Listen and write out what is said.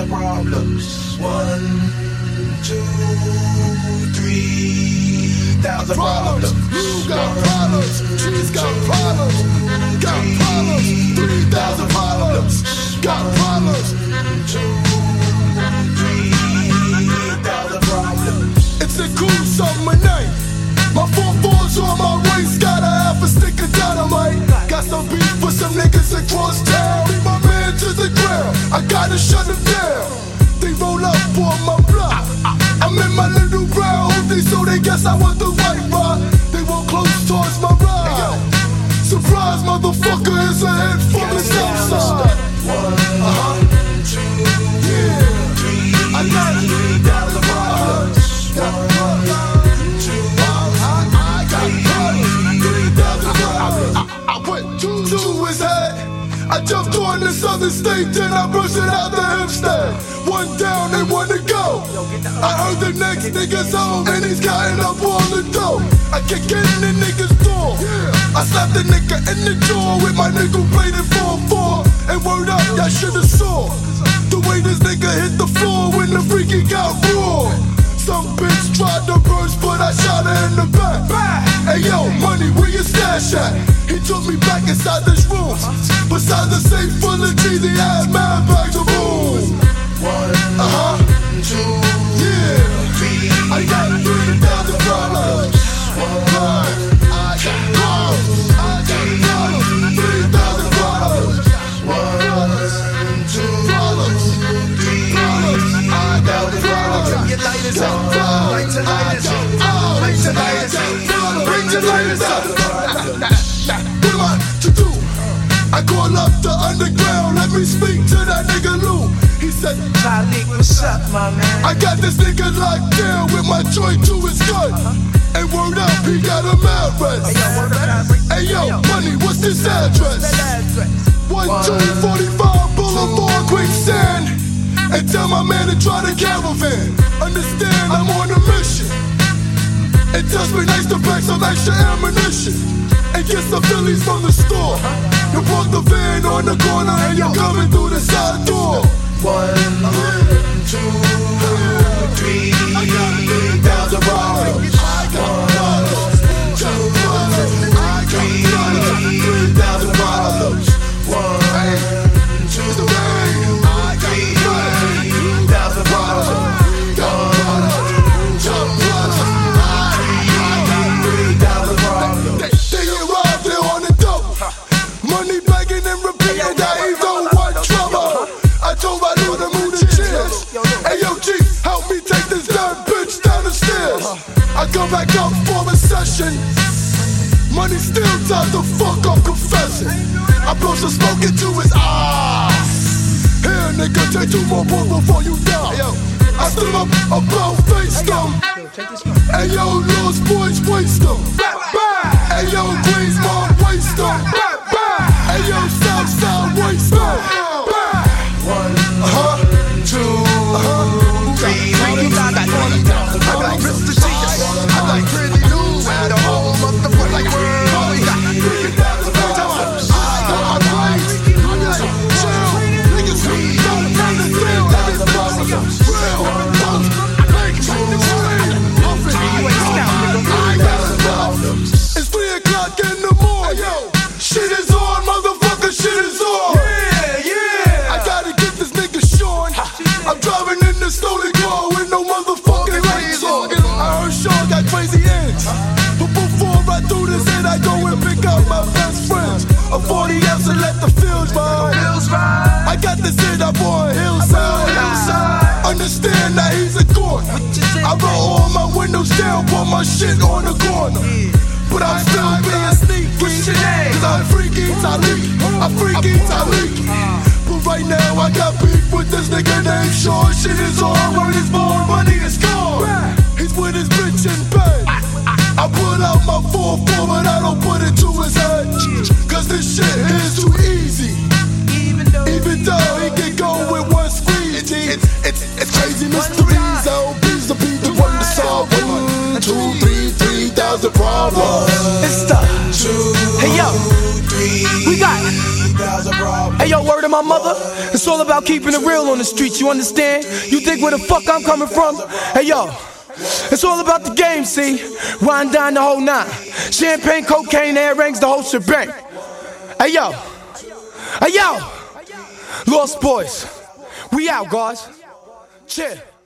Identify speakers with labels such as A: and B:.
A: 3,000 problems. 1, 2, 3,000 problems.
B: You got problems. Trees got problems. Got problems. 3,000 problems. Got problems.
A: 2, 3,000 problems.
B: It's a cool summer night. My 4-4's on my waist, got a half a stick of dynamite. Got some beef for some niggas across town. Bring my man to the ground, I gotta shut him down. They roll up on my block. I'm in my little brown hoodie, so they guess I want the white rod. They won't close towards my ride. Surprise, motherfucker, it's a head full of Southside.
A: 1, 2,
B: Yeah,
A: 3,
B: I got
A: 3,000 problems. 1, 2,
B: I went to his head. I jumped on the southern state, then I brushed it out the Hempstead. One down and one to go. I heard the next nigga's home, and he's counting up all the dough. I kick in the nigga's door. I slapped the nigga in the jaw with my nickel plated 4-4. And word up, y'all shoulda saw the way this nigga hit the floor when the freaky got raw. Some bitch tried to burst, but I shot her in the back. Hey yo, money, where your stash at? He took me back inside this room. Beside the safe full of cheese, he had mad bags of booze.
A: 1, 2,
B: Yeah,
A: 3,
B: I got 3,000 problems. I got problems. I got problems. 3,000 problems.
A: 1, 2,
B: Problems.
A: 3,
B: I got problems.
C: Your lighters up, light your lighters up, light your lighters up, bring your lighters up.
B: What am I to do? I call up the underground, let me speak to that nigga Lou. He said,
C: Charlie, what's up, my man?
B: I got this nigga locked down with my joint to his gun. And word up, he got a address. Hey yo, money, what's this address? 1245 Boulevard, Quicksand. And tell my man to try the caravan. Understand, I'm on a mission. It just be nice to pack some extra ammunition and get some Phillies from the store. You park the van on the corner and you're coming through the side door.
A: 1, 2, 3, 3,000 problems. 1, 2, 3, 3,000 problems. 1, 2, 3, 3,000 problems. 3,000 problems.
B: They arrived there on the dope. Money begging and repeating that he don't want trouble. I told my dude to move the chairs. Hey yo, G, help me take this damn bitch down the stairs. I come back up for a session. Money still time to fuck up confessing. I blow some smoke into his eyes. Here, nigga, take 2 more bullets before you die. I stood up about faced him. Hey yo, Lost Boys waste him. Hey yo, Queen's mom waste him. Hey yo, Southside waste him.
A: 1, 2, 3, 3,000
C: I like Mr. G, I like Pretty News, and the whole motherfucking world. We got
A: 3,000 problems.
B: It's 3 o'clock in the morning. Shit is on, motherfucker, shit is on. I gotta get this nigga Sean. I'm driving in the stolen car with no motherfucking lights on. I heard Sean got crazy ends. But before I do this, then I go and pick up my best friends. A 40 ounce and let the fields ride. I got this hit up on Hillside. Understand that he's a corner. I roll all my windows down, put my shit on the corner. But I'm still being sneaky, cause I'm freaky Talik. I'm freaky Talik. But right now I got beef with this nigga named Sean. Shit is on, where he's born, money is gone. He's with his bitch in bed. I put out my 4-4, but I don't put it to his head. Cause this shit is too easy. Even though he can go with one squeeze. It's crazy, Mr. B's. L.B.'s to be the one to solve 1, 2, 3, 3,000 problems.
C: It's the hey yo, we got
A: 3,000 problems.
D: Hey yo, word of my mother, it's all about keeping it real on the streets, you understand? You think where the fuck I'm coming from? Hey yo, it's all about the game, see? Wine down the whole nine. Champagne, cocaine, air rings, the whole shebang. Hey yo, Lost Boys, we out, guys. Chill.